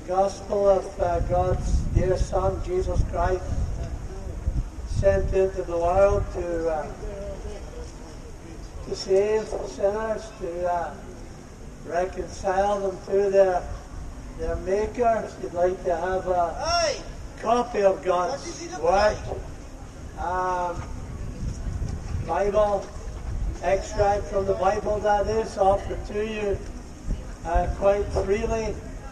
gospel of God's dear Son, Jesus Christ, sent into the world to save sinners, to reconcile them to their Maker. You'd like to have a copy of God's Word, Bible, extract from the Bible, that is, offered to you quite freely.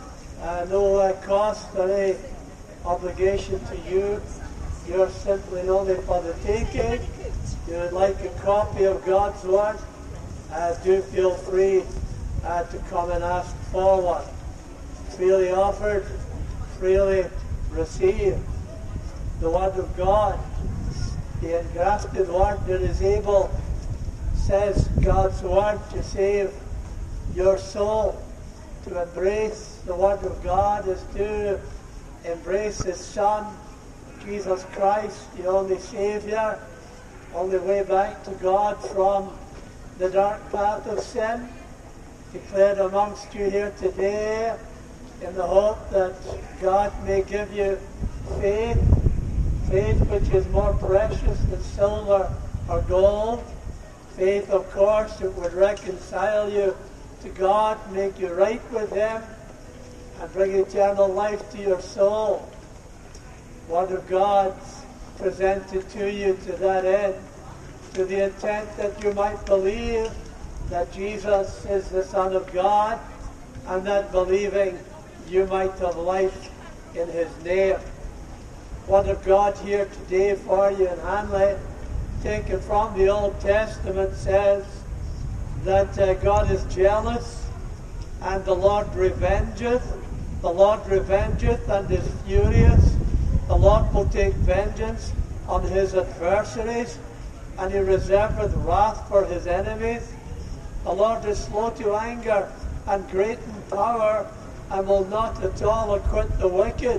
No cost or any obligation to you. You're simply only for the taking. You would like a copy of God's Word, do feel free to come and ask for one. Freely offered, freely received. The Word of God, the engrafted Word that is able, says God's Word, to save your soul. To embrace the Word of God is to embrace His Son, Jesus Christ, the only Saviour, only way back to God from the dark path of sin. Declared amongst you here today in the hope that God may give you faith, faith which is more precious than silver or gold. Faith, of course, that would reconcile you to God, make you right with Him, and bring eternal life to your soul. Word of God presented to you to that end, to the intent that you might believe that Jesus is the Son of God, and that believing you might have life in His name. Word of God here today for you in Hanley, taken from the Old Testament, says that God is jealous, and the Lord revengeth. The Lord revengeth and is furious. The Lord will take vengeance on His adversaries, and He reserveth wrath for His enemies. The Lord is slow to anger and great in power, and will not at all acquit the wicked.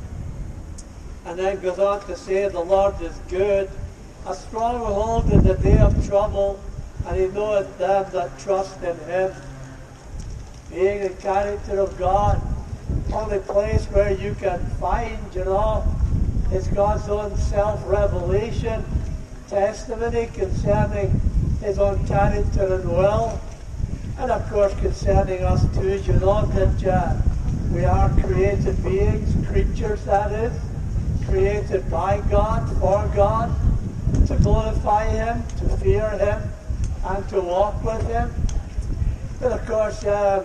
And then goes on to say, the Lord is good, a stronghold in the day of trouble, and He knoweth them that trust in Him. Being the character of God, only place where you can find, is God's own self-revelation, testimony concerning His own character and will, and of course concerning us too. That we are created beings, creatures that is, created by God, for God, to glorify Him, to fear Him, and to walk with Him. But of course,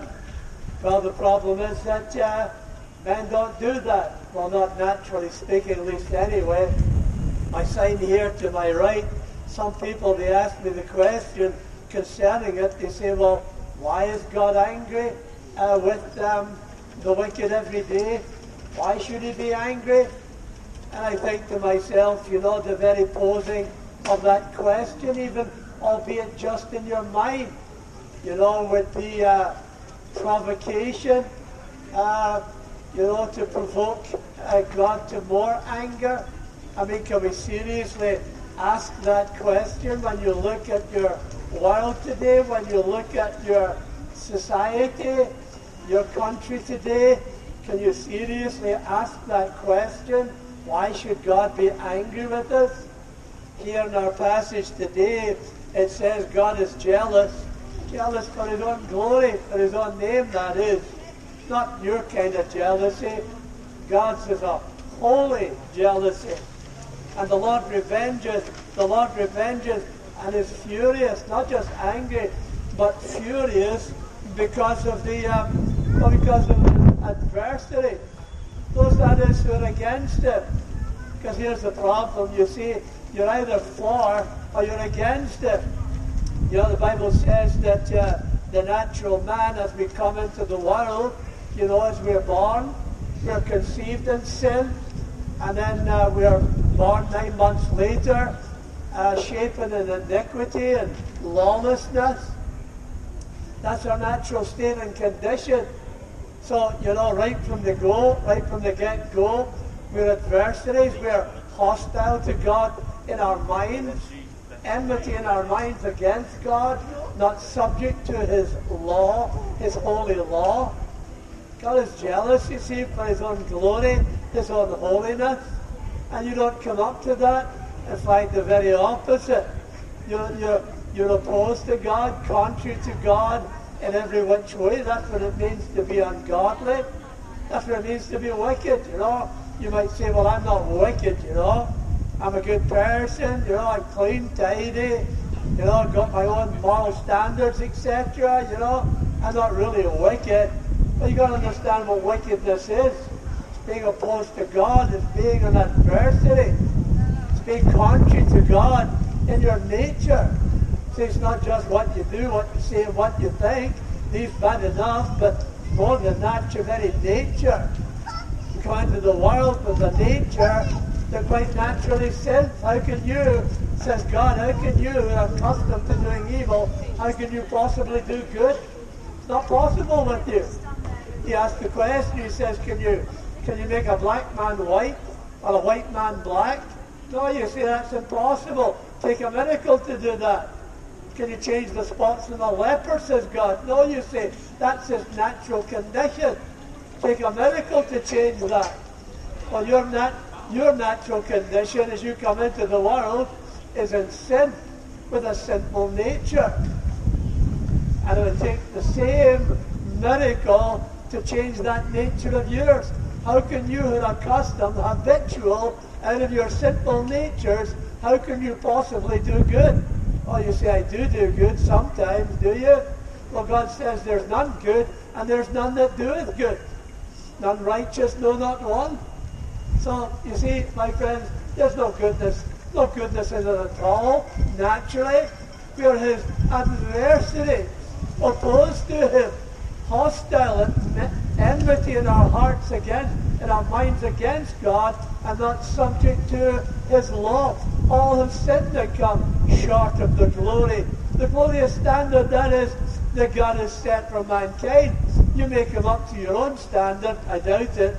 the problem is that men don't do that. Well, not naturally speaking, at least anyway. My sign here to my right, some people, they ask me the question concerning it. They say, well, why is God angry with the wicked every day? Why should He be angry? And I think to myself, the very posing of that question, even albeit just in your mind, with the provocation, to provoke God to more anger. I mean, can we seriously ask that question when you look at your world today, when you look at your society, your country today? Can you seriously ask that question? Why should God be angry with us? Here in our passage today, it says God is jealous for His own glory, for His own name, that is. Not your kind of jealousy. God's is a holy jealousy. And the Lord revengeth and is furious, not just angry, but furious because of the adversary. Those that is who are against Him. Because here's the problem, you see, you're either for or you're against Him. The Bible says that the natural man, as we come into the world, as we're born, we're conceived in sin, and then we're born 9 months later, shapen in iniquity and lawlessness. That's our natural state and condition. So, right from the get-go, we're adversaries, we're hostile to God in our minds, enmity in our minds against God, not subject to His law, His holy law. God is jealous, you see, for his own glory, his own holiness. And you don't come up to that. In fact, the very opposite. You're opposed to God, contrary to God in every which way. That's what it means to be ungodly. That's what it means to be wicked, you know. You might say, well, I'm not wicked, you know. I'm a good person, you know, I'm clean, tidy, you know, I've got my own moral standards, etc., you know. I'm not really wicked. But you've got to understand what wickedness is. It's being opposed to God. It's being an adversary. It's being contrary to God in your nature. See, it's not just what you do, what you say, and what you think. These bad enough, but more than that, your very nature. You come into the world with a nature that quite naturally sins. How can you, says God, how can you, who are accustomed to doing evil, how can you possibly do good? It's not possible with you. He asks the question, he says, can you make a black man white or a white man black? No, you say that's impossible. Take a miracle to do that. Can you change the spots on a leper, says God? No, you say, that's his natural condition. Take a miracle to change that. Well, your natural condition as you come into the world is in sin, with a sinful nature. And it would take the same miracle to change that nature of yours. How can you, who are accustomed, habitual, out of your sinful natures, how can you possibly do good? Oh, you say, I do good sometimes, do you? Well, God says there's none good, and there's none that doeth good. None righteous, no, not one. So, you see, my friends, there's no goodness in it at all, naturally. We are his adversary, opposed to him, hostile, enmity in our hearts against, in our minds against God, and not subject to his law. All have sinned and come short of the glorious standard that is that God has set for mankind. You may come up to your own standard. I doubt it.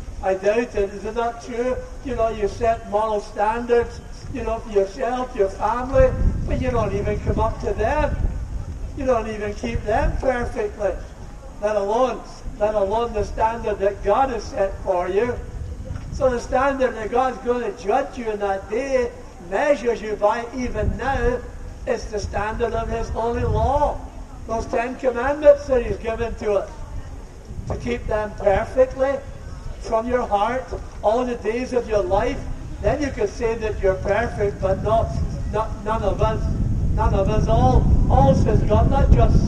Is it not true? You know, you set moral standards, you know, for yourself, your family, but you don't even come up to them. You don't even keep them perfectly, let alone the standard that God has set for you. So the standard that God's going to judge you in that day, measures you by even now, is the standard of his holy law. Those 10 commandments that he's given to us. To keep them perfectly from your heart all the days of your life, then you could say that you're perfect, but none of us, all, says God, not just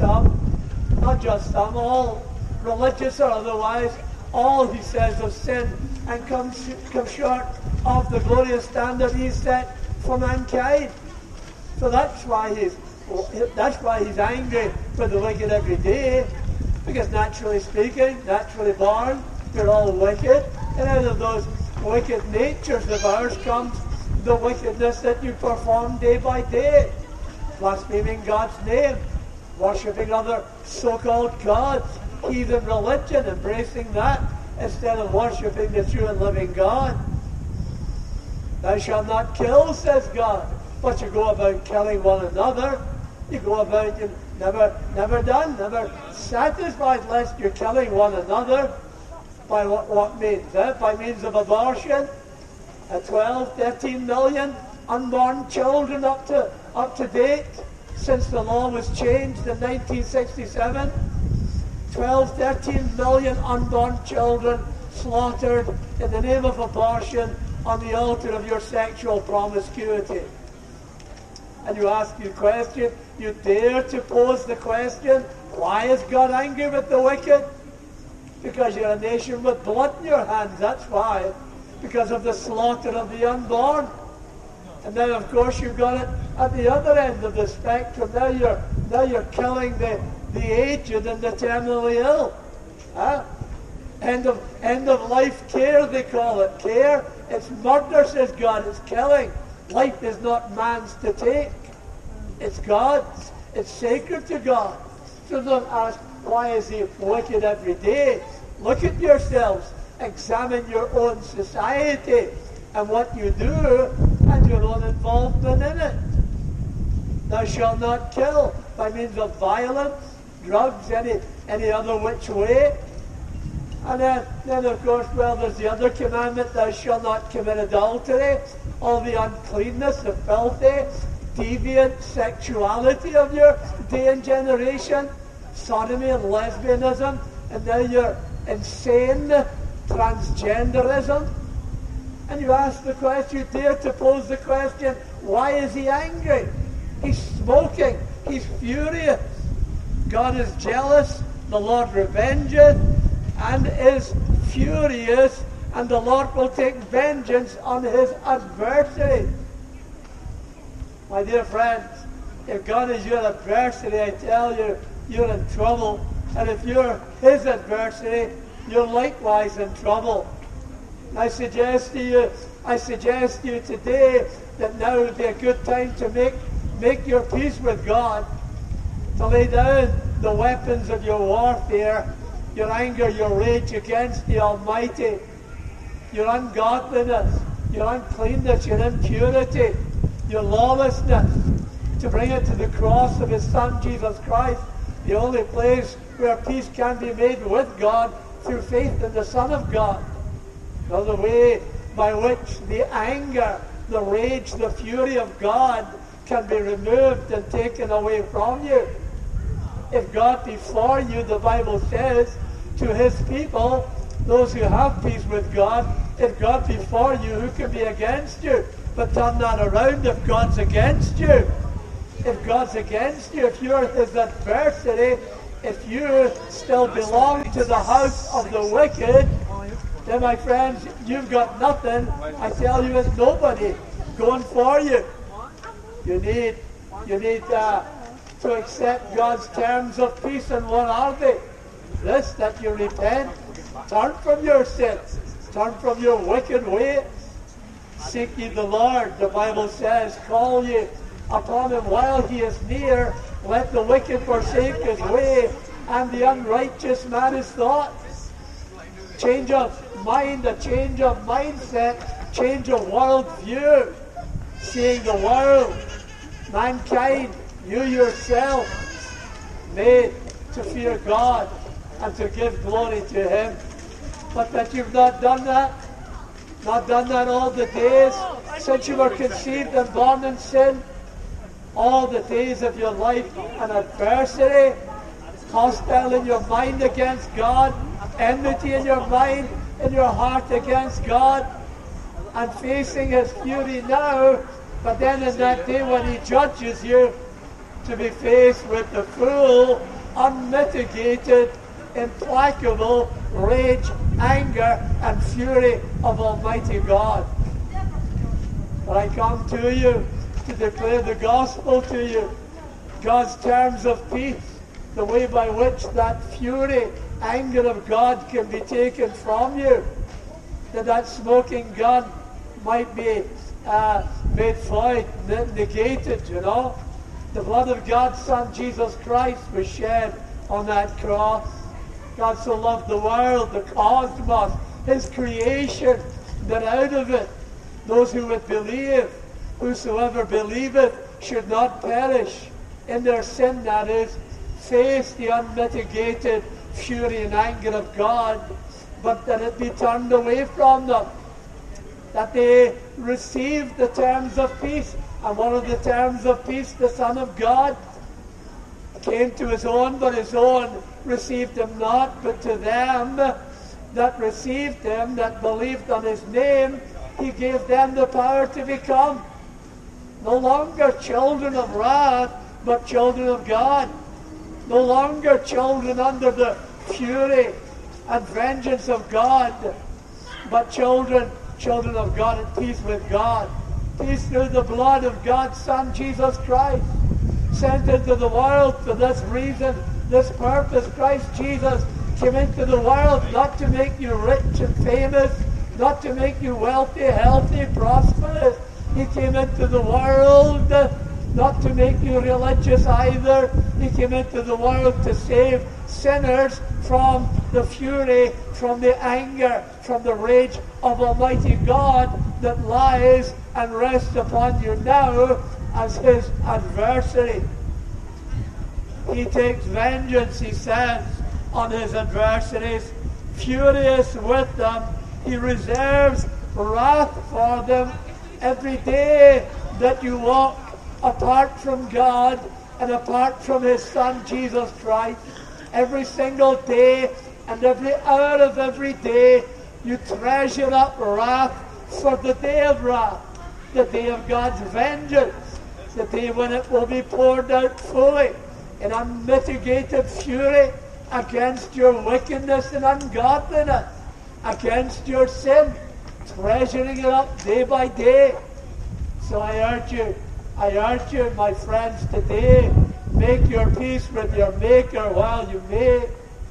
some, all, religious or otherwise, all, he says, have sinned and come short of the glorious standard he's set for mankind. So that's why he's angry with the wicked every day, because naturally speaking, naturally born, we're all wicked, and out of those wicked natures of ours comes the wickedness that you perform day by day. Blaspheming God's name, worshipping other so-called gods, heathen religion, embracing that instead of worshipping the true and living God. Thou shalt not kill, says God, but you go about killing one another. You go about, never satisfied lest you're killing one another. By what means? By means of abortion. 12, 13 million unborn children up to date since the law was changed in 1967. 12, 13 million unborn children slaughtered in the name of abortion on the altar of your sexual promiscuity. And you ask your question, you dare to pose the question, why is God angry with the wicked? Because you're a nation with blood in your hands, that's why. Because of the slaughter of the unborn. And then, of course, you've got it at the other end of the spectrum. Now you're killing the aged and the terminally ill. End of life care, they call it. Care. It's murder, says God. It's killing. Life is not man's to take. It's God's. It's sacred to God. So don't ask, why is he wicked every day? Look at yourselves. Examine your own society and what you do and your own involvement in it. Thou shalt not kill by means of violence, drugs, any other which way. And then of course, well, there's the other commandment, thou shalt not commit adultery. All the uncleanness, the filthy, deviant sexuality of your day and generation, sodomy and lesbianism, and now your insane transgenderism. And you ask the question, you dare to pose the question, why is he angry? He's smoking, he's furious. God is jealous, the Lord revengeth, and is furious, and the Lord will take vengeance on his adversary. My dear friends, if God is your adversary, I tell you, you're in trouble. And if you're his adversary, you're likewise in trouble. I suggest to you today that now would be a good time to make your peace with God, to lay down the weapons of your warfare, your anger, your rage against the Almighty, your ungodliness, your uncleanness, your impurity, your lawlessness, to bring it to the cross of his Son, Jesus Christ, the only place where peace can be made with God through faith in the Son of God. Now, the way by which the anger, the rage, the fury of God can be removed and taken away from you. If God be for you, the Bible says, to his people, those who have peace with God, if God be for you, who can be against you? But turn that around, if God's against you. If God's against you, if you're his adversary, if you still belong to the house of the wicked, then, my friends, you've got nothing. I tell you, it's nobody going for you. You need to accept God's terms of peace, and what are they? This, that you repent, turn from your sins, turn from your wicked ways. Seek ye the Lord, the Bible says, call ye upon him while he is near. Let the wicked forsake his way, and the unrighteous man his thoughts. Change of mind, a change of mindset, change of world view. Seeing the world, mankind, you yourself, made to fear God and to give glory to him. But that you've not done that all the days since you were conceived and born in sin, all the days of your life, an adversary, hostile in your mind against God, enmity in your mind, in your heart against God, and facing his fury now, but then in that day when he judges you, to be faced with the full, unmitigated, implacable rage, anger, and fury of Almighty God. But I come to you to declare the gospel to you, God's terms of peace, the way by which that fury, anger of God can be taken from you, that smoking gun might be made void, negated, you know. The blood of God's Son, Jesus Christ, was shed on that cross. God so loved the world, the cosmos, his creation, that out of it, those who would believe, whosoever believeth, should not perish in their sin, that is, face the unmitigated fury and anger of God, but that it be turned away from them, that they receive the terms of peace. And one of the terms of peace, the Son of God came to his own, but his own received him not. But to them that received him, that believed on his name, he gave them the power to become no longer children of wrath, but children of God. No longer children under the fury and vengeance of God, but children of God at peace with God. Peace through the blood of God's Son, Jesus Christ, sent into the world for this reason, this purpose. Christ Jesus came into the world not to make you rich and famous, not to make you wealthy, healthy, prosperous. He came into the world not to make you religious either. He came into the world to save sinners from the fury, from the anger, from the rage of Almighty God that lies and rests upon you now as his adversary. He takes vengeance, he says, on his adversaries. furious with them. He reserves wrath for them every day that you walk apart from God and apart from His Son Jesus Christ. Every single day and every hour of every day, you treasure up wrath for the day of wrath, the day of God's vengeance, the day when it will be poured out fully in unmitigated fury against your wickedness and ungodliness, against your sin, treasuring it up day by day. So I urge you, my friends, today, make your peace with your Maker while you may.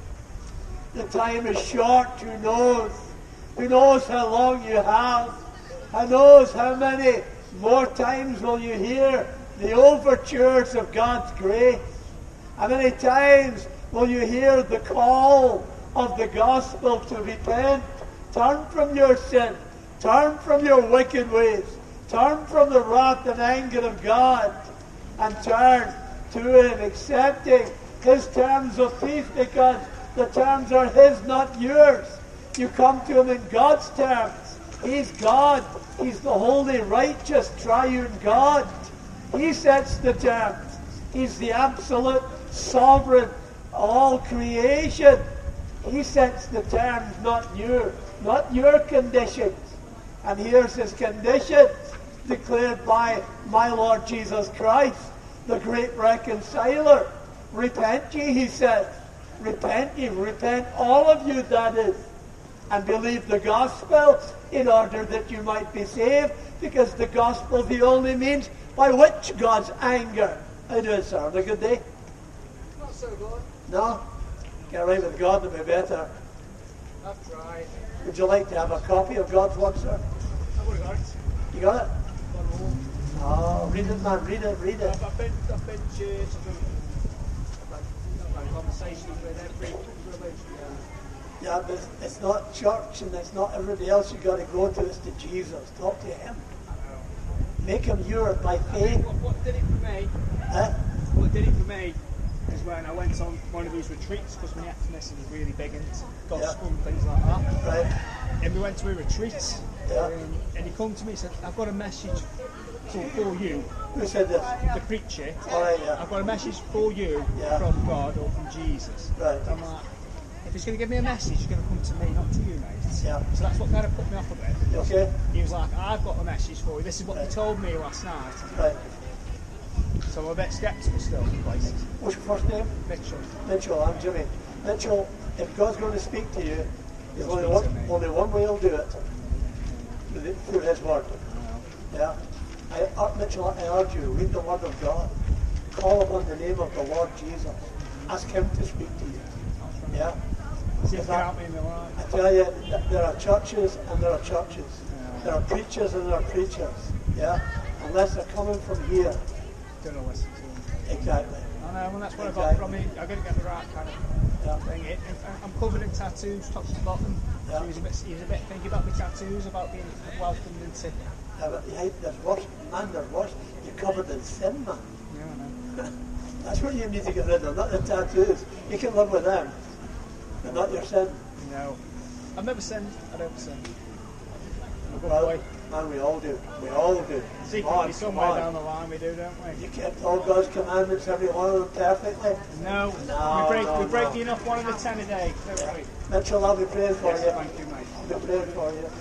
The time is short, who knows? Who knows how long you have? Who knows how many more times will you hear the overtures of God's grace? How many times will you hear the call of the gospel to repent? Turn from your sin. Turn from your wicked ways. Turn from the wrath and anger of God and turn to Him, accepting His terms of peace, because the terms are His, not yours. You come to Him in God's terms. He's God. He's the holy, righteous, triune God. He sets the terms. He's the absolute sovereign of all creation. He sets the terms, not your conditions. And here's His conditions declared by my Lord Jesus Christ, the great reconciler. Repent ye, He said. Repent ye, repent all of you, that is, and believe the gospel in order that you might be saved, because the gospel is the only means by which God's anger. How do it, sir? Have a good day? Not so good. No? Get right with God to be better. I've tried. Would you like to have a copy of God's word, sir? I've already got it. You got it? Got it all. Oh, read it, man. Read it. I've been to church. I've had conversations with every religion. Yeah, but it's not church and it's not everybody else you got to go to. It's to Jesus. Talk to Him. Make Him yours by faith. What did it for me? Huh? What did it for me is when I went on one of these retreats, because my activism is really big into gospel and things like that. Right. And we went to a retreat, Yeah. and he come to me and said, "I've got a message for you." Who said this? The preacher. All right, yeah. I've got a message for you Yeah. from God or from Jesus. Right. I'm like, if he's going to give me a message, he's going to come to me, not to you, mate. Yeah. So that's what kind of put me off a bit. Because Okay. he was like, I've got a message for you. This is what you told me last night. Right. So I'm a bit sceptical still. What's your first name? Mitchell. Mitchell. I'm Jimmy. Mitchell, if God's going to speak to you, there's He'll only speak to me. one way He'll do it. Through His word. Yeah. Mitchell, I urge you, read the word of God. Call upon the name of the Lord Jesus. Ask Him to speak to you. Yeah. See if he can help me in my life. I tell you, there are churches and there are churches. There are preachers and there are preachers. Yeah. Unless they're coming from here. Don't know listen to him. Exactly. I know, and that's what I got from me. I've got to get the right kind Yeah. of thing. I'm covered in tattoos, top to bottom. Yeah. So he was a bit thinking about my tattoos, about being welcomed into. Yeah, but there's worse. Man, there's worse. You're covered in sin, man. Yeah, I know. That's what you need to get rid of, not the tattoos. You can live with them, but not your sin. No. I've never sinned. I don't sin. I'm a good Well, boy. man, we all do. We all do. Secretly, somewhere down the line we do, don't we? You kept all God's commandments, every one of them perfectly. No. No, we break no. the enough one of the 10 a day, don't Yeah. we? Mitchell, I'll be praying for Yes, you. thank you, mate. I'll be praying for you.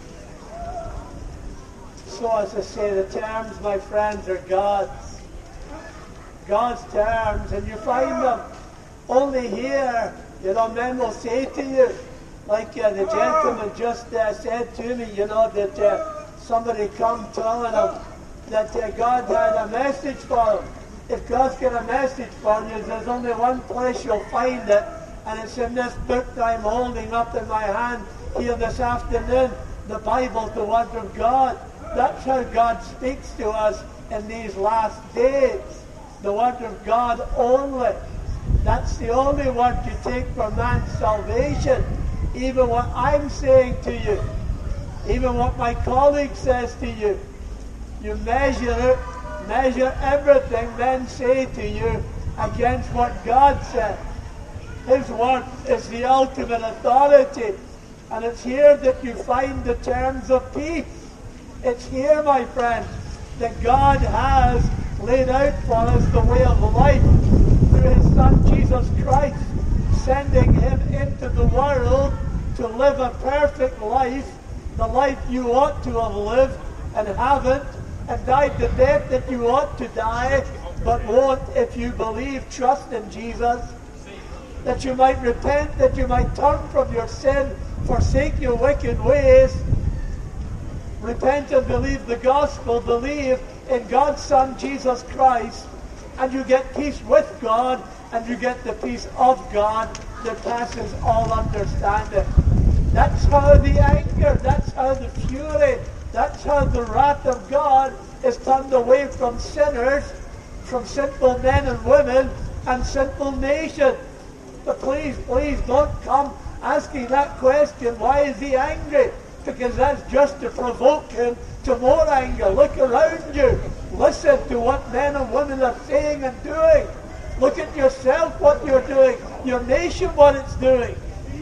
So as I say, the terms, my friends, are God's. God's terms, and you find them only here. You know, men will say to you, like the gentleman just said to me, you know, that somebody come telling him that God had a message for him. If God's got a message for you, there's only one place you'll find it, and it's in this book that I'm holding up in my hand here this afternoon, the Bible, the Word of God. That's how God speaks to us in these last days. The Word of God only. That's the only word you take for man's salvation. Even what I'm saying to you, even what my colleague says to you, you measure it, measure everything, then say to you against what God said. His word is the ultimate authority. And it's here that you find the terms of peace. It's here, my friends, that God has laid out for us the way of life through His Son Jesus Christ, sending Him into the world to live a perfect life, the life you ought to have lived and haven't, and died the death that you ought to die, but won't if you believe, trust in Jesus, that you might repent, that you might turn from your sin, forsake your wicked ways, repent and believe the gospel, believe in God's Son, Jesus Christ, and you get peace with God, and you get the peace of God that passes all understanding. That's how the anger, that's how the fury, that's how the wrath of God is turned away from sinners, from sinful men and women, and sinful nations. But please, please don't come asking that question, why is He angry? Because that's just to provoke Him to more anger. Look around you. Listen to what men and women are saying and doing. Look at yourself, what you're doing. Your nation, what it's doing.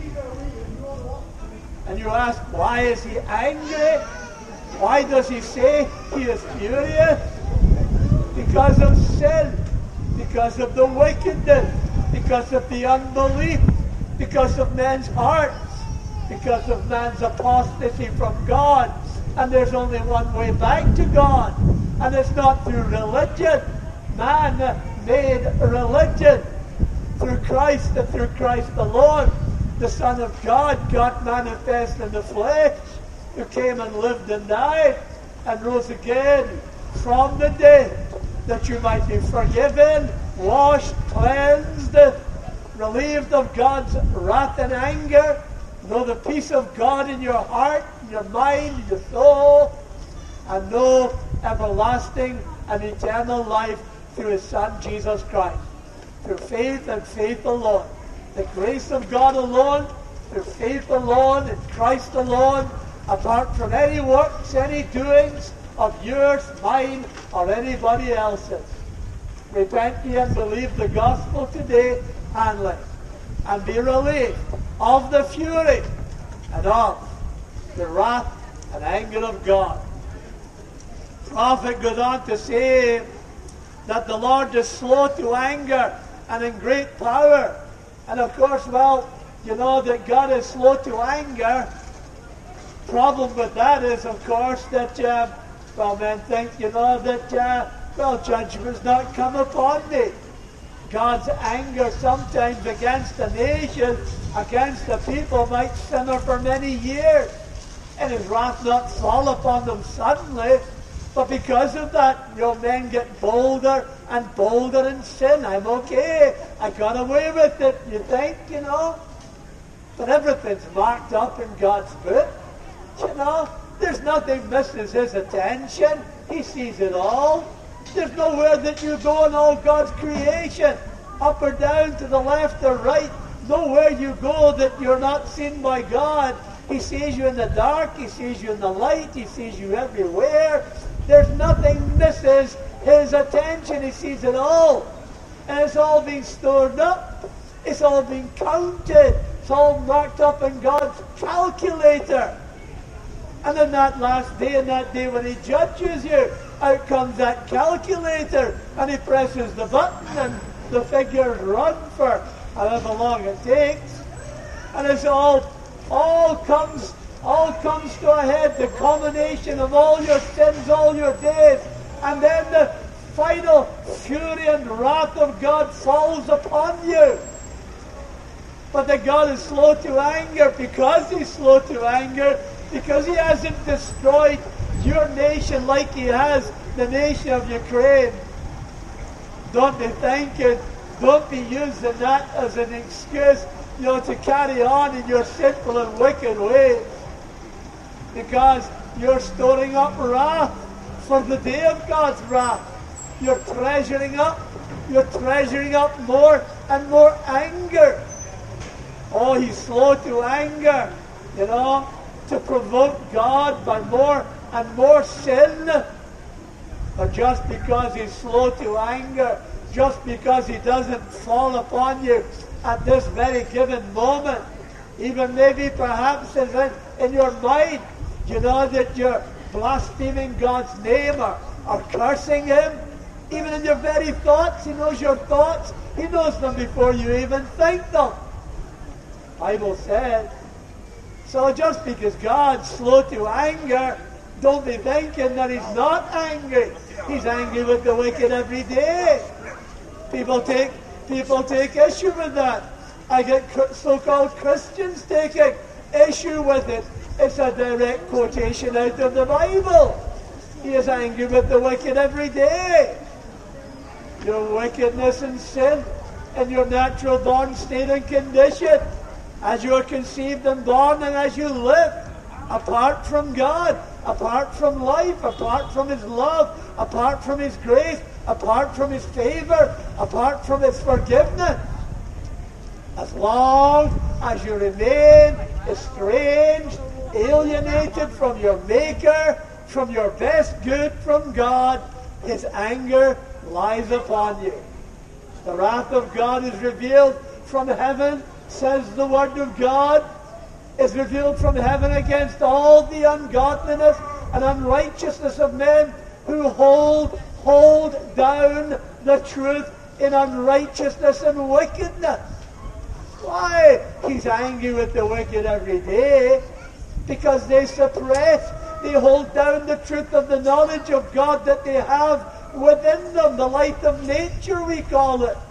And you ask, why is He angry? Why does He say He is furious? Because of sin. Because of the wickedness. Because of the unbelief. Because of men's hearts. Because of man's apostasy from God. And there's only one way back to God. And it's not through religion. Man made religion through Christ and through Christ alone. The Son of God got manifest in the flesh, who came and lived and died and rose again from the dead, that you might be forgiven, washed, cleansed, relieved of God's wrath and anger, know the peace of God in your heart, in your mind, in your soul, and know everlasting and eternal life through His Son, Jesus Christ. Through faith and faith alone. The grace of God alone, through faith alone, in Christ alone, apart from any works, any doings of yours, mine, or anybody else's. Repent ye and believe the gospel today, Hanley, and be relieved of the fury and of the wrath and anger of God. The prophet goes on to say that the Lord is slow to anger and in great power. And of course, well, you know that God is slow to anger. Problem with that is, of course, that, men think, that, judgment's not come upon me. God's anger sometimes against a nation, against the people, might simmer for many years. And His wrath not fall upon them suddenly. But because of that, men get bolder and bolder in sin. I'm okay. I got away with it, you think, But everything's marked up in God's book. There's nothing misses His attention. He sees it all. There's nowhere that you go in all God's creation, up or down, to the left or right. Nowhere you go that you're not seen by God. He sees you in the dark. He sees you in the light. He sees you everywhere. There's nothing misses His attention. He sees it all. And it's all being stored up. It's all being counted. It's all marked up in God's calculator. And in that last day, in that day when He judges you, out comes that calculator, and He presses the button, and the figures run for however long it takes. And it's all comes to a head, the culmination of all your sins, all your days, and then the final fury and wrath of God falls upon you. But that God is slow to anger, because He's slow to anger, because He hasn't destroyed your nation like He has the nation of Ukraine. Don't be thinking, don't be using that as an excuse, to carry on in your sinful and wicked ways. Because you're storing up wrath for the day of God's wrath. You're treasuring up more and more anger. Oh, He's slow to anger, to provoke God by more and more sin. But just because He's slow to anger, just because he doesn't fall upon you at this very given moment. Even maybe perhaps in your mind, you know that you're blaspheming God's name or cursing him. Even in your very thoughts, he knows your thoughts. He knows them before you even think them. The Bible says. So just because God's slow to anger, don't be thinking that he's not angry. He's angry with the wicked every day. People take issue with that. I get so-called Christians taking issue with it. It's a direct quotation out of the Bible. He is angry with the wicked every day. Your wickedness and sin and your natural born state and condition, as you are conceived and born and as you live, apart from God, apart from life, apart from his love, apart from his grace, apart from his favor, apart from his forgiveness. As long as you remain estranged, alienated from your Maker, from your best good from God, his anger lies upon you. The wrath of God is revealed from heaven, says the Word of God, is revealed from heaven against all the ungodliness and unrighteousness of men who hold down the truth in unrighteousness and wickedness. Why? He's angry with the wicked every day because they suppress, they hold down the truth of the knowledge of God that they have within them, the light of nature we call it.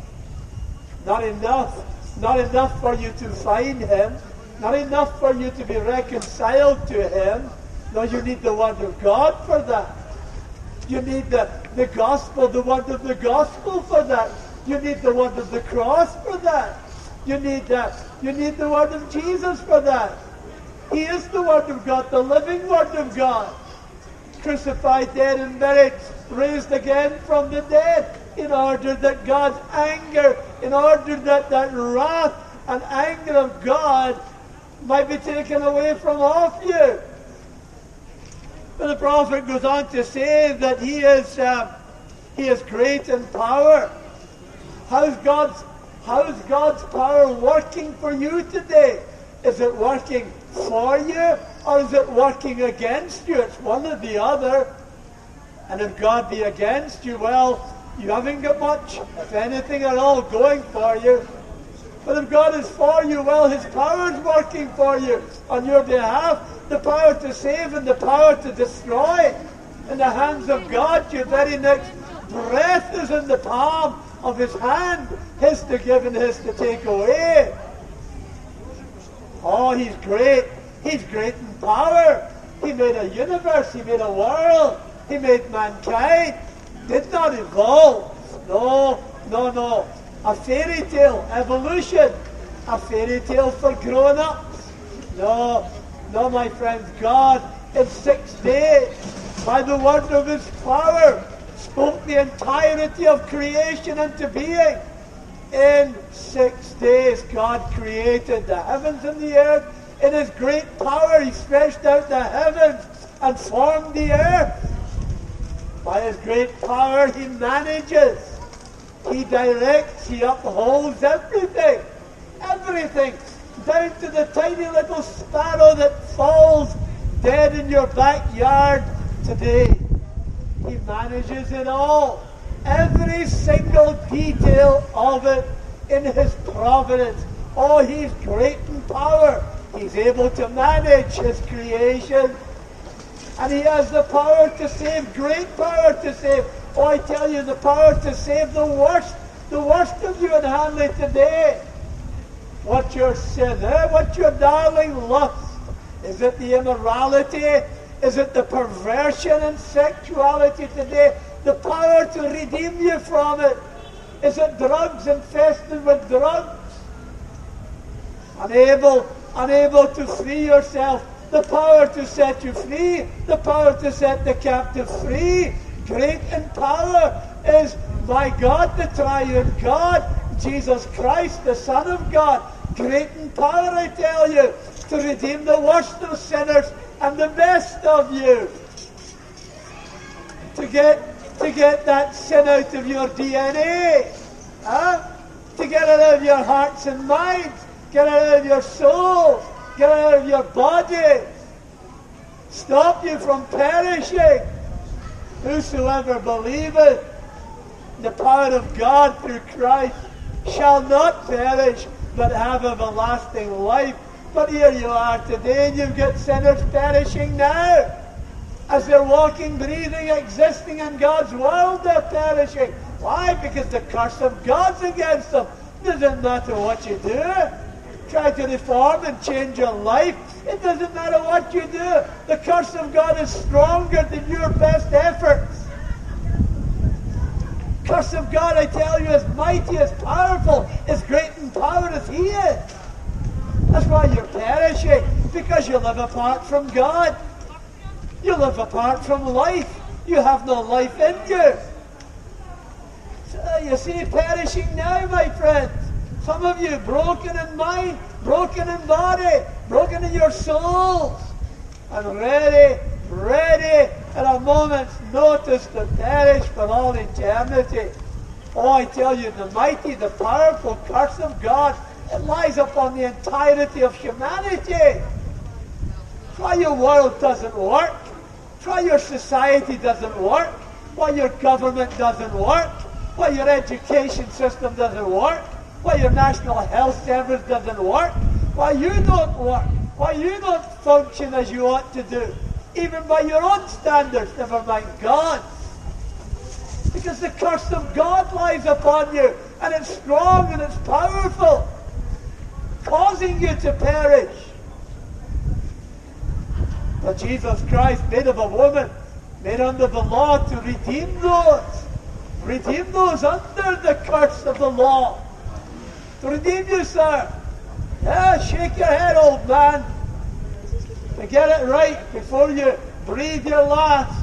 Not enough for you to find him, not enough for you to be reconciled to him. No, you need the Word of God for that. You need the gospel, the word of the gospel for that. You need the word of the cross for that. You need the word of Jesus for that. He is the Word of God, the living Word of God. Crucified, dead and buried, raised again from the dead, in order that God's anger, in order that wrath and anger of God might be taken away from off you. But the prophet goes on to say that he is great in power. How's God's power working for you today? Is it working for you, or is it working against you? It's one or the other. And if God be against you, well, you haven't got much, if anything at all, going for you. But if God is for you, well, his power is working for you on your behalf. The power to save and the power to destroy. In the hands of God, your very next breath is in the palm of his hand. His to give and his to take away. Oh, he's great. He's great in power. He made a universe. He made a world. He made mankind. Did not evolve. No. A fairy tale, evolution. A fairy tale for grown-ups. No, my friends. God, in 6 days, by the word of his power, spoke the entirety of creation into being. In 6 days, God created the heavens and the earth. In his great power, he stretched out the heavens and formed the earth. By his great power, he manages. He directs. He upholds everything. Everything. Down to the tiny little sparrow that falls dead in your backyard today. He manages it all. Every single detail of it in his providence. Oh, he's great in power. He's able to manage his creation. And he has the power to save, great power to save. Oh, I tell you, the power to save the worst of you in Hanley today. What's your sin? What's your darling lust? Is it the immorality? Is it the perversion and sexuality today? The power to redeem you from it. Is it drugs, infested with drugs? Unable to free yourself. The power to set you free. The power to set the captive free. Great in power is my God, the triune God, Jesus Christ, the Son of God. Great in power, I tell you, to redeem the worst of sinners and the best of you. To to get that sin out of your DNA. To get it out of your hearts and minds. Get it out of your souls. Get it out of your body. Stop you from perishing. Whosoever believeth the power of God through Christ shall not perish, but have everlasting life. But here you are today, and you've got sinners perishing now. As they're walking, breathing, existing in God's world, they're perishing. Why? Because the curse of God's against them. Doesn't matter what you do. Try to reform and change your life. It doesn't matter what you do. The curse of God is stronger than your best efforts. The curse of God, I tell you, is mighty, is powerful, is great in power as He is. That's why you're perishing, because you live apart from God. You live apart from life. You have no life in you. So you see, perishing now, my friends. Some of you broken in mind, broken in body, broken in your souls, and ready at a moment's notice to perish for all eternity. Oh, I tell you, the mighty, the powerful curse of God, it lies upon the entirety of humanity. That's why your world doesn't work. That's why your society doesn't work. Why your government doesn't work. Why your education system doesn't work. Why your national health service doesn't work. Why you don't work. Why you don't function as you ought to do. Even by your own standards, never mind God. Because the curse of God lies upon you. And it's strong and it's powerful. Causing you to perish. But Jesus Christ, made of a woman, made under the law to redeem those under the curse of the law. To redeem you, sir. Yeah, shake your head, old man. To get it right before you breathe your last.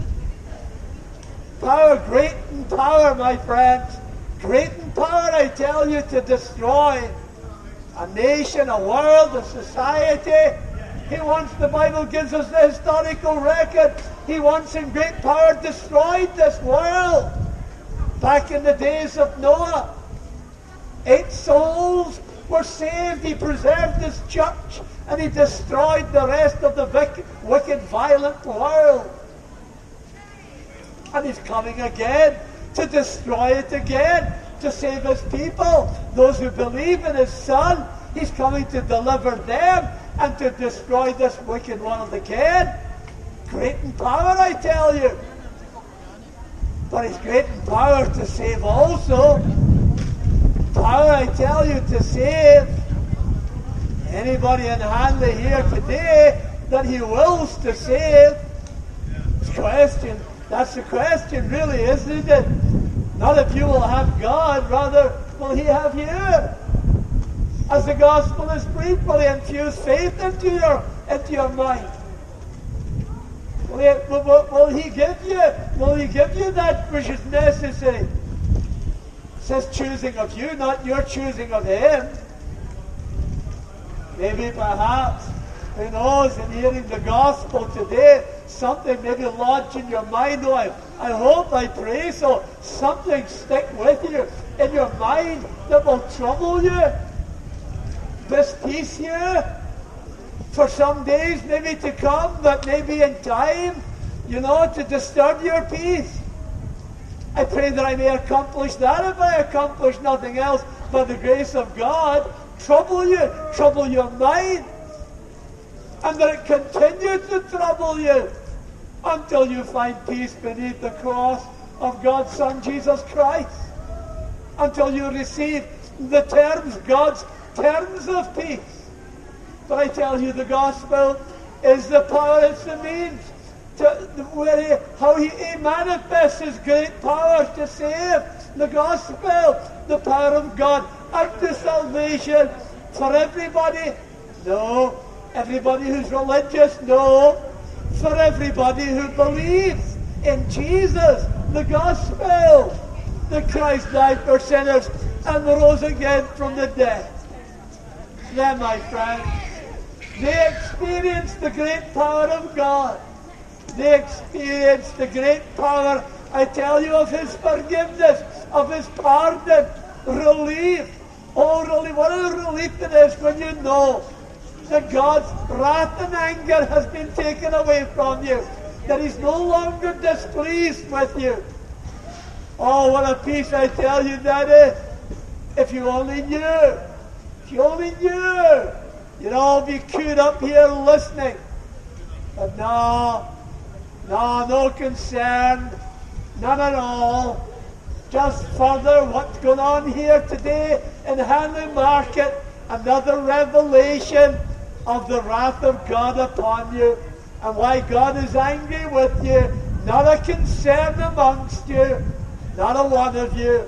Power, great in power, my friends. Great in power, I tell you, to destroy a nation, a world, a society. He wants, the Bible gives us the historical record. He once in great power destroyed this world. Back in the days of Noah, 8 souls were saved. He preserved His church, and He destroyed the rest of the wicked, violent world. And He's coming again to destroy it again, to save His people. Those who believe in His Son, He's coming to deliver them and to destroy this wicked world again. Great in power, I tell you. But He's great in power to save also. Power, I tell you, to save. Anybody in Hanley here today that He wills to save? Question. That's the question, really, isn't it? Not if you will have God, rather will He have you. As the gospel is preached, will He infuse faith into your mind? Will He give you? Will He give you that which is necessary? It says choosing of you, not your choosing of Him. Maybe, perhaps, who knows, in hearing the gospel today, something maybe lodged in your mind. Oh, I hope, I pray so. Something stick with you in your mind that will trouble you. Dispiece you for some days maybe to come, but maybe in time, to disturb your peace. I pray that I may accomplish that if I accomplish nothing else by the grace of God. Trouble your mind, and that it continue to trouble you until you find peace beneath the cross of God's Son, Jesus Christ. Until you receive God's terms of peace. But I tell you, the gospel is the power, it's the means how he manifests His great power to save. The gospel, the power of God unto salvation for everybody. No. Everybody who's religious? No. For everybody who believes in Jesus, the gospel, that Christ died for sinners and rose again from the dead. Then, my friends, they experienced the great power of God. They experienced the great power I tell you of his forgiveness, of his pardon, relief. Oh, relief. What a relief it is when you know that God's wrath and anger has been taken away from you, that he's no longer displeased with you. Oh, what a peace I tell you that is. If you only knew, if you only knew, you'd all be queued up here listening. But no concern, none at all. Just further what's going on here today in Hanley Market, another revelation of the wrath of God upon you and why God is angry with you. Not a concern amongst you, not a one of you.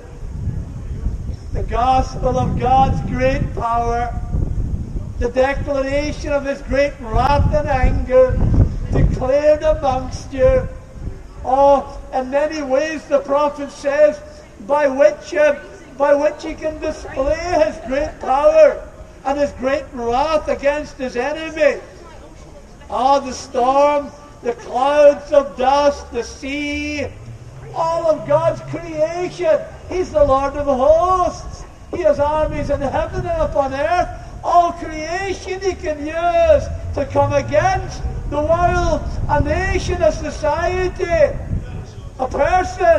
The gospel of God's great power, the declaration of his great wrath and anger declared amongst you. Oh, in many ways the prophet says by which he can display his great power and his great wrath against his enemy. Oh, the storm, the clouds of dust, the sea, all of God's creation. He's the Lord of hosts. He has armies in heaven and upon earth. All creation he can use to come against the world, a nation, a society, a person,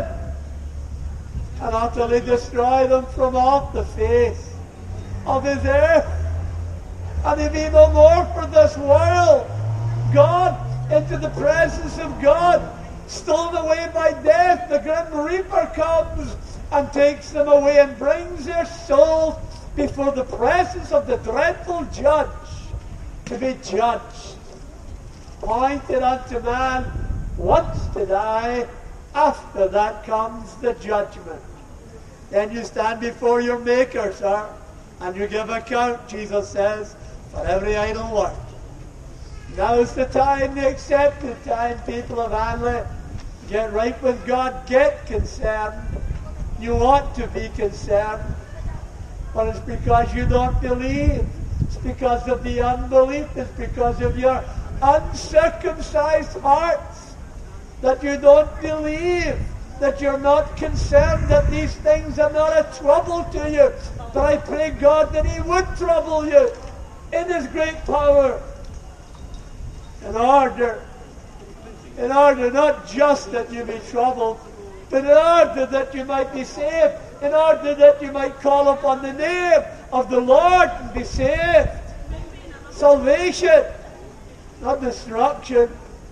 and utterly destroy them from off the face of his earth. And he be no more for this world. God, into the presence of God, stolen away by death, the grim reaper comes and takes them away and brings their souls before the presence of the dreadful judge to be judged. Appointed unto man once to die, after that comes the judgment. Then you stand before your Maker, sir, and you give account, Jesus says, for every idle word. Now's the time, the accepted time, people of Hanley. Get right with God, get concerned. You ought to be concerned. But it's because you don't believe. It's because of the unbelief. It's because of your uncircumcised hearts that you don't believe, that you're not concerned, that these things are not a trouble to you. But I pray God that he would trouble you in his great power, in order not just that you be troubled, but in order that you might be saved, in order that you might call upon the name of the Lord and be saved. Salvation, not destruction.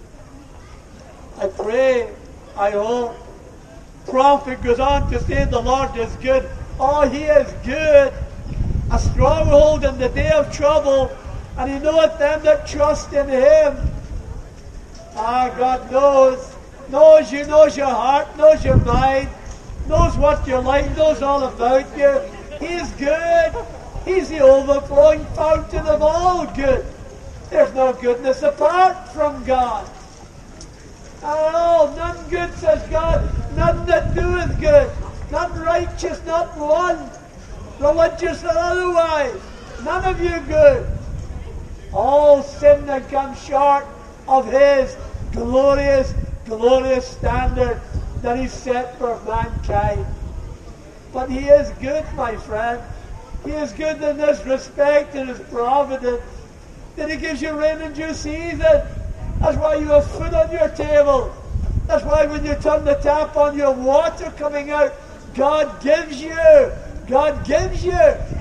I pray, I hope. Prophet goes on to say the Lord is good. Oh, he is good. A stronghold in the day of trouble, and he knoweth them that trust in him. Ah, God knows you, knows your heart, knows your mind, knows what you like, knows all about you. He's good. He's the overflowing fountain of all good. There's no goodness apart from God. Oh, none good, says God, none that doeth good, none righteous, not one, religious or otherwise, none of you good. All sin and come short of his glorious, glorious standard that he set for mankind. But he is good, my friend. He is good in this respect, in his providence, that he gives you rain in due season. That's why you have food on your table. That's why when you turn the tap on, your water coming out, God gives you. God gives you.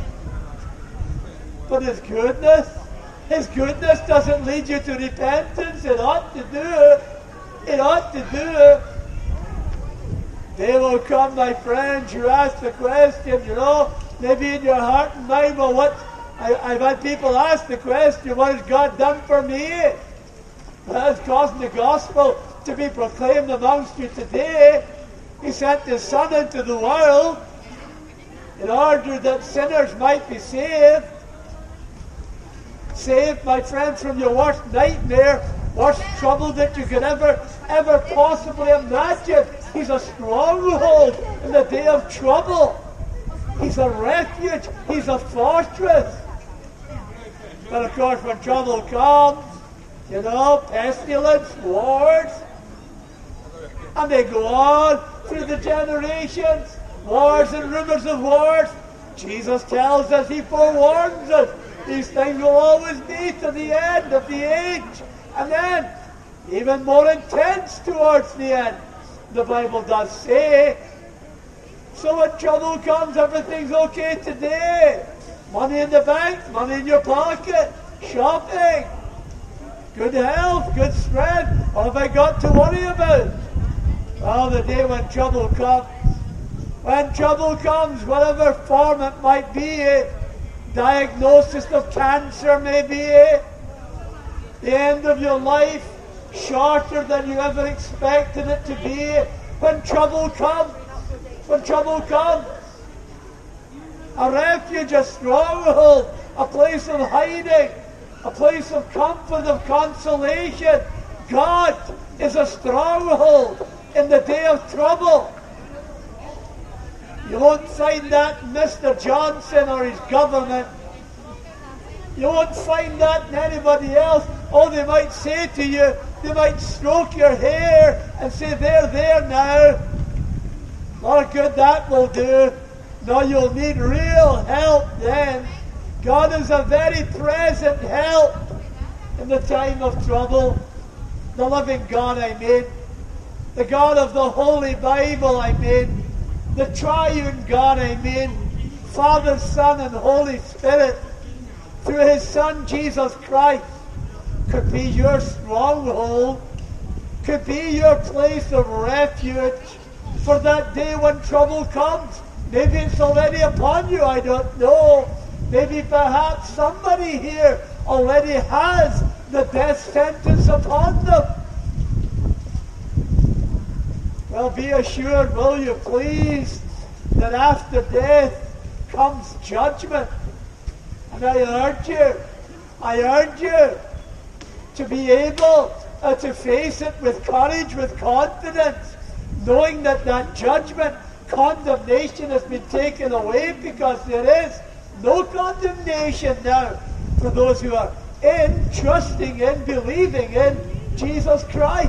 But his goodness doesn't lead you to repentance. It ought to do. It ought to do. Day will come, my friends, you ask the question, maybe in your heart and mind, well, I've had people ask the question, what has God done for me? That's causing the gospel to be proclaimed amongst you today. He sent his Son into the world in order that sinners might be saved. Saved, my friends, from your worst nightmare, worst trouble that you could ever possibly imagine. He's a stronghold in the day of trouble. He's a refuge. He's a fortress. But of course, when trouble comes, pestilence, wars, And they go on through the generations. Wars and rumors of wars. Jesus tells us, he forewarns us, these things will always be to the end of the age. And then, even more intense towards the end, the Bible does say. So when trouble comes, everything's okay today. Money in the bank, money in your pocket, shopping, good health, good strength. What have I got to worry about? Well, the day when trouble comes, whatever form it might be, diagnosis of cancer may be, the end of your life, shorter than you ever expected it to be, when trouble comes, a refuge, a stronghold, a place of hiding, a place of comfort, of consolation. God is a stronghold in the day of trouble. You won't find that in Mr. Johnson or his government. You won't find that in anybody else. Oh, they might say to you, they might stroke your hair and say, there now. Not good that will do. No, you'll need real help then. God is a very present help in the time of trouble. The living God, I mean. The God of the Holy Bible, I mean. The triune God, I mean. Father, Son, and Holy Spirit, through his Son, Jesus Christ, could be your stronghold, could be your place of refuge for that day when trouble comes. Maybe it's already upon you, I don't know. Maybe perhaps somebody here already has the death sentence upon them. Well, be assured, will you please, that after death comes judgment. And I urge you to be able to face it with courage, with confidence, knowing that that judgment, condemnation has been taken away, because there is no condemnation now for those who are trusting in, believing in Jesus Christ.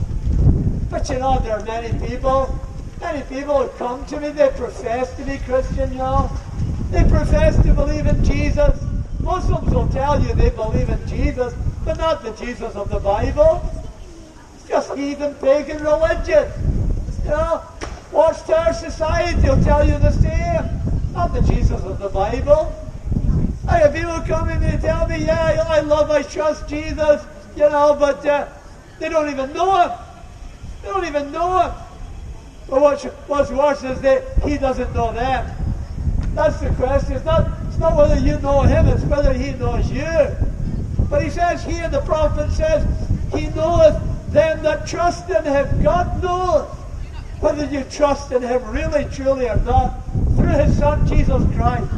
But you know, there are many people who come to me, they profess to be Christian, you know. They profess to believe in Jesus. Muslims will tell you they believe in Jesus, but not the Jesus of the Bible. It's just heathen, pagan religion. You know, Watchtower Society will tell you the same. Not the Jesus of the Bible. I have people coming and tell me, yeah, I trust Jesus, you know, but they don't even know him. They don't even know him. But what's worse is that he doesn't know them. That's the question. It's not whether you know him, it's whether he knows you. But he says here, the prophet says, he knoweth them that trust in him. God knows whether you trust in him really, truly or not, through his Son, Jesus Christ.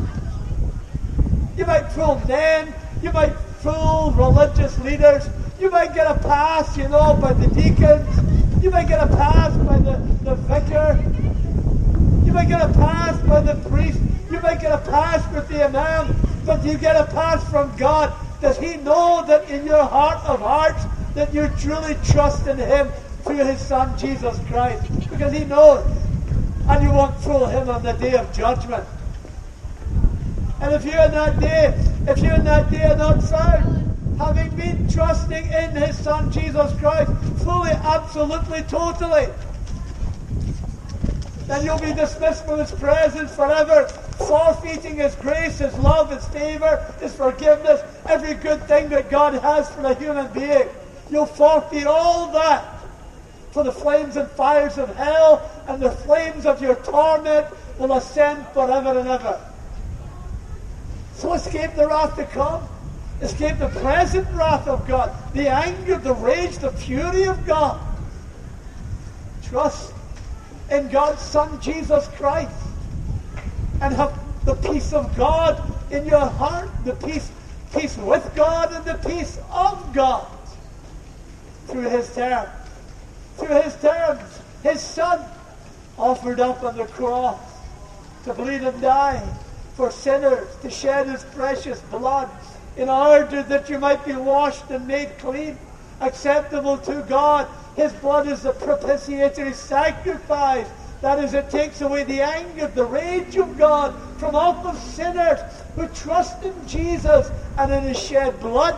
You might fool men, you might fool religious leaders, you might get a pass, you know, by the deacons, you might get a pass by the vicar, you might get a pass by the priest, you might get a pass with the imam, but you get a pass from God. Does he know that in your heart of hearts that you truly trust in him through his Son, Jesus Christ? Because he knows. And you won't fool him on the day of judgment. And if you in that day are not found, having been trusting in his Son, Jesus Christ, fully, absolutely, totally, then you'll be dismissed from his presence forever, forfeiting his grace, his love, his favor, his forgiveness, every good thing that God has for a human being. You'll forfeit all that for the flames and fires of hell, and the flames of your torment will ascend forever and ever. So escape the wrath to come. Escape the present wrath of God, the anger, the rage, the fury of God. Trust in God's Son, Jesus Christ, and have the peace of God in your heart, the peace with God and the peace of God through his terms. Through his terms, his Son offered up on the cross to bleed and die for sinners, to shed his precious blood in order that you might be washed and made clean acceptable to God. His blood is the propitiatory sacrifice. That is, it takes away the anger, the rage of God from off of sinners who trust in Jesus and in His shed blood.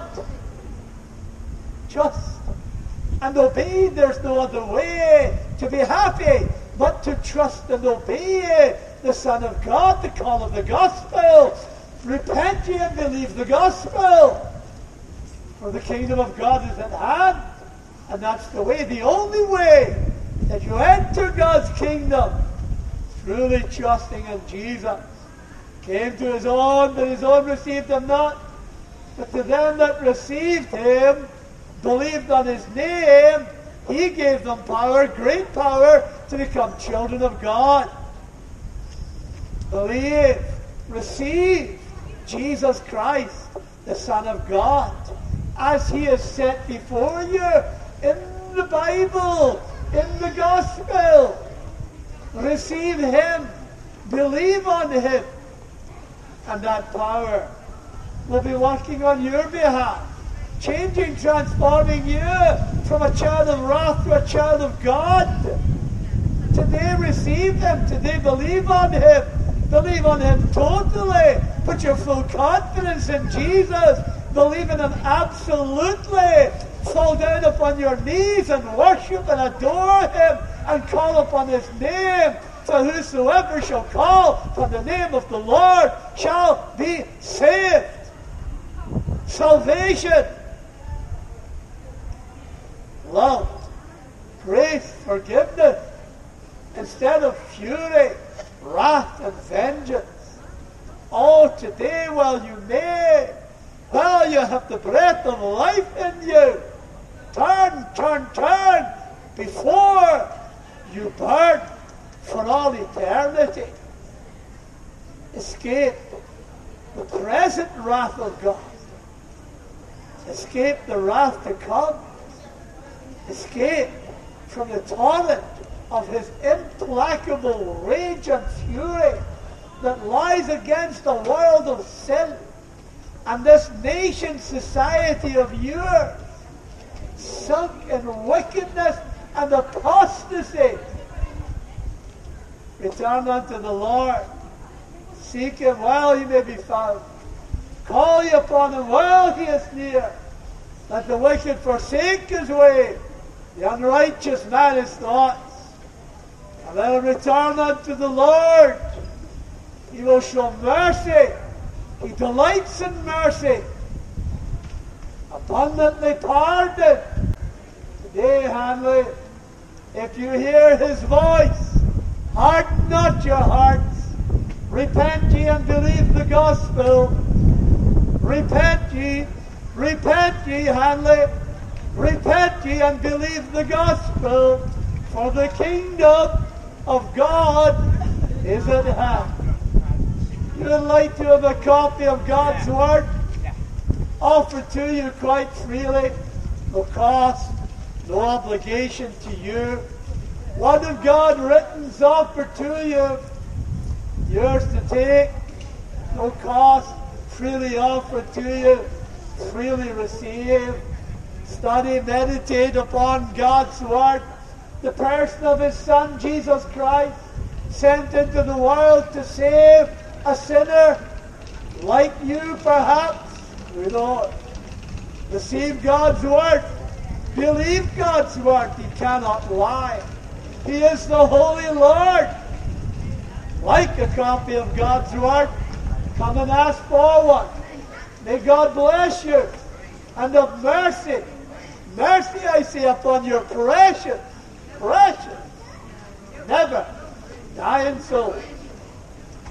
Trust and obey. There's no other way to be happy but to trust and obey the Son of God, the call of the gospel. Repent ye and believe the gospel, for the kingdom of God is at hand. And that's the way, the only way that you enter God's kingdom, truly trusting in Jesus. Came to His own, but His own received Him not. But to them that received Him, believed on His name, He gave them power, great power, to become children of God. Believe, receive Jesus Christ, the Son of God, as He is set before you in the Bible, in the gospel. Receive Him, believe on Him, and that power will be working on your behalf, changing, transforming you from a child of wrath to a child of God. Today receive Him, today believe on Him totally, put your full confidence in Jesus, believe in Him absolutely, fall down upon your knees and worship and adore Him and call upon His name. So whosoever shall call upon the name of the Lord shall be saved. Salvation, love, grace, forgiveness, instead of fury, wrath, and vengeance. Oh, today while you may, while you have the breath of life in you, turn before you burn for all eternity. Escape the present wrath of God. Escape the wrath to come. Escape from the torrent of His implacable rage and fury that lies against the world of sin and this nation society of yours, sunk in wickedness and apostasy. Return unto the Lord. Seek Him while He may be found. Call ye upon Him while He is near. Let the wicked forsake his way, the unrighteous man his thoughts. And let him return unto the Lord. He will show mercy. He delights in mercy. Abundantly pardon. Today, Hanley, if you hear His voice, harden not your hearts. Repent ye and believe the gospel. Repent ye, Hanley. Repent ye and believe the gospel, for the kingdom of God is at hand. You would like to have a copy of God's Word offered to you quite freely, no cost, no obligation to you. One of God written's offered to you, yours to take, no cost, freely offered to you, freely receive. Study, meditate upon God's Word, the person of His Son, Jesus Christ, sent into the world to save a sinner like you, perhaps. Who knows? Receive God's Word. Believe God's Word. He cannot lie. He is the Holy Lord. Like a copy of God's Word, come and ask for one. May God bless you and have mercy. Mercy, I say, upon your precious, never dying soul.